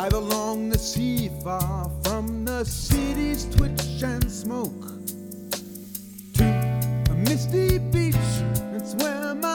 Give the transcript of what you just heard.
Drive along the sea far from the city's twitch and smoke to a misty beach. It's where my